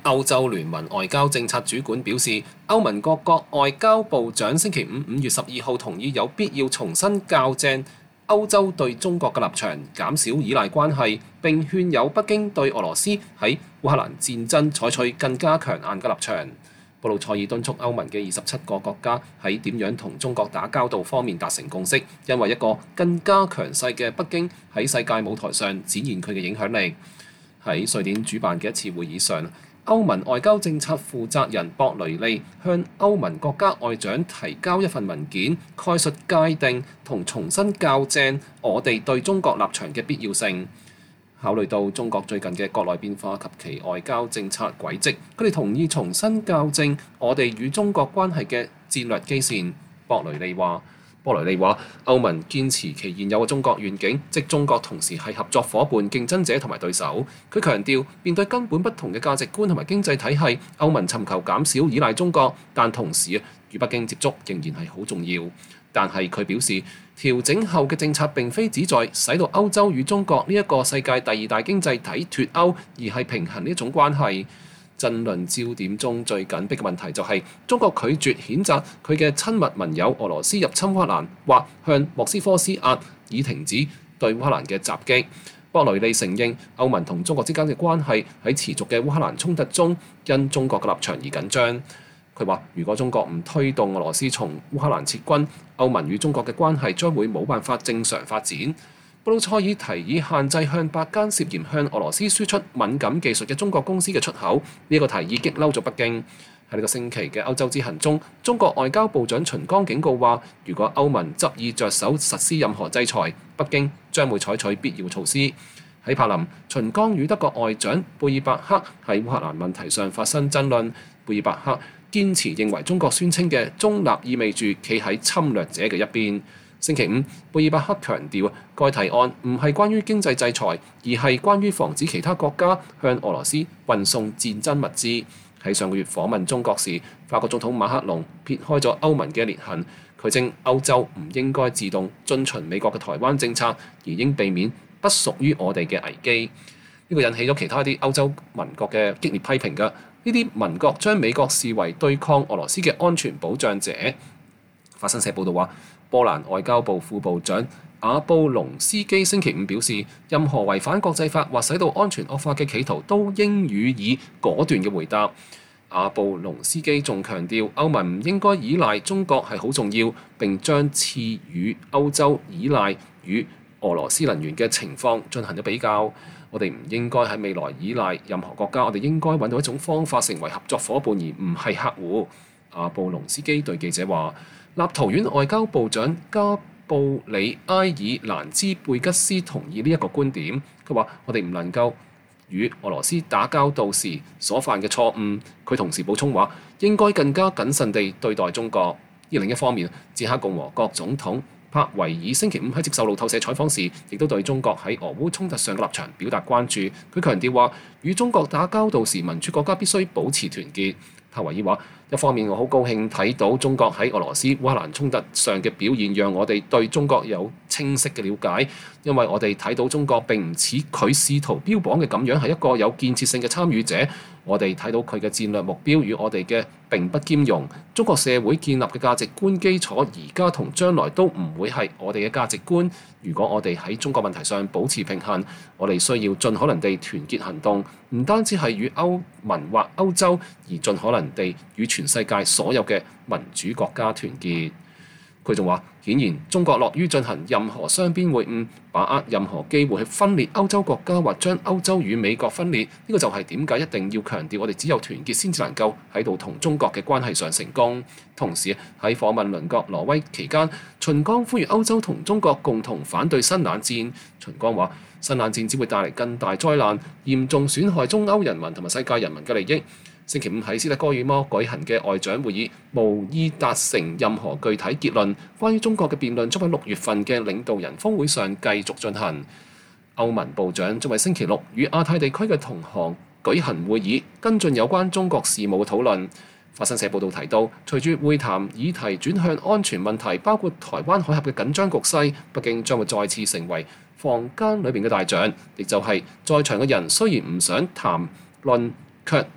歐洲聯盟外交政策主管表示，歐盟各國外交部長星期5月12號同意有必要重新校正歐洲對中國嘅立場，減少依賴關係，並勸誘北京對俄羅斯喺烏克蘭戰爭採取更加強硬嘅立場。布魯塞爾敦促歐盟嘅27個國家喺點樣同中國打交道方面達成共識，因為一個更加強勢嘅北京喺世界舞台上展現佢嘅影響力。喺瑞典主辦嘅一次會議上，歐盟外交政策負責人博雷利向歐盟國家外長提交一份文件，概述界定同重新校正我哋對中國立場嘅必要性。考慮到中國最近嘅國內變化及其外交政策軌跡，佢哋同意重新校正我哋與中國關係嘅戰略基線。博雷利話，歐盟堅持其現有嘅中國願景，即中國同時係合作伙伴、競爭者同埋對手。佢強調，面對根本不同嘅價值觀同埋經濟體系，歐盟尋求減少依賴中國，但同時與北京接觸仍然係好重要。但係佢表示，調整後嘅政策並非旨在使到歐洲與中國呢一個世界第二大經濟體脫歐，而係平衡呢一種關係。爭論焦點中最緊迫嘅問題就係中國拒絕譴責佢嘅親密盟友俄羅斯入侵烏克蘭，或向莫斯科施壓以停止對烏克蘭嘅襲擊。博雷利承認歐盟同中國之間嘅關係喺持續嘅烏克蘭衝突中因中國嘅立場而緊張。佢話：如果中國唔推動俄羅斯從烏克蘭撤軍，歐盟與中國嘅關係將會冇辦法正常發展。布魯塞爾提議限制向8間涉嫌向俄羅斯輸出敏感技術嘅中國公司嘅出口，呢個提議激嬲咗北京。喺呢個星期嘅歐洲之行中，中國外交部長秦剛警告話：如果歐盟執意着手實施任何制裁，北京將會採取必要措施。喺柏林，秦剛與德國外長貝爾伯克喺烏克蘭問題上發生爭論。貝爾伯克堅持認為中國宣稱嘅中立意味住企喺侵略者嘅一邊。星期5，貝爾伯克強調，該提案唔係關於經濟制裁，而係關於防止其他國家向俄羅斯運送戰爭物資。喺上個月訪問中國時，法國總統馬克龍撇開咗歐盟嘅裂痕，佢稱歐洲唔應該自動遵循美國嘅台灣政策，而應避免不屬於我哋嘅危機。呢個引起咗其他啲歐洲盟國嘅激烈批評㗎。呢啲盟國將美國視為對抗俄羅斯嘅安全保障者。法新社報導話，波蘭外交部副部長阿布隆斯基星期5表示，任何違反國際法或使到安全惡化嘅企圖都應予以果斷嘅回答。阿布隆斯基仲強調，歐盟唔應該依賴中國係好重要，並將次與歐洲依賴與俄羅斯能源嘅情況進行咗比較。我哋唔應該喺未來依賴任何國家，我哋應該揾到一種方法成為合作伙伴，而唔係客戶。阿布隆斯基對記者話。立陶宛外交部長加布里埃爾蘭茲貝吉斯同意呢一個觀點。佢話：我哋唔能夠與俄羅斯打交道時所犯嘅錯誤。佢同時補充話，應該更加謹慎地對待中國。而另一方面，捷克共和國總統帕維爾星期5喺接受路透社採訪時，亦都對中國喺俄烏衝突上嘅立場表達關注。佢強調話，與中國打交道時，民主國家必須保持團結。帕維爾話：一方面，我好高興睇到中國喺俄羅斯烏克蘭衝突上嘅表現，讓我哋對中國有清晰嘅了解，因為我哋睇到中國並唔似佢試圖標榜嘅咁樣係一個有建設性嘅參與者。我哋睇到佢嘅戰略目標與我哋嘅並不兼容。中國社會建立嘅價值觀基礎，而家同將來都唔會係我哋嘅價值觀。如果我哋喺中國問題上保持平衡，我哋需要盡可能地團結行動，唔單止係與歐盟或歐洲，而盡可能地與全世界所有嘅民主國家團結。佢仲話：顯然中國樂於進行任何雙邊會晤，把握任何機會去分裂歐洲國家或將歐洲與美國分裂。呢個就係點解一定要強調我哋只有團結先至能夠喺度同中國嘅關係上成功。同時喺訪問鄰國挪威期間，秦剛呼籲歐洲同中國共同反對新冷戰。秦剛話：新冷戰只會帶嚟更大災難，嚴重損害中歐人民同埋世界人民嘅利益。星期5喺斯德哥爾摩舉行嘅外長會議無意達成任何具體結論。關於中國嘅辯論將喺6月份嘅領導人峰會上繼續進行。歐盟部長將喺星期6與亞太地區嘅同行舉行會議，跟進有關中國事務嘅討論。法新社報導提到，隨住會談議題轉向安全問題，包括台灣海峽嘅緊張局勢，北京將會再次成為房間裏面嘅大將，亦就係在場嘅人雖然唔想談論，卻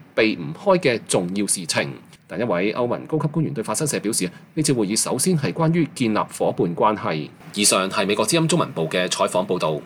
避唔開嘅重要事情。但一位歐盟高級官員對法新社表示，呢次會議首先係關於建立夥伴關係。以上係美國之音中文部嘅採訪報導。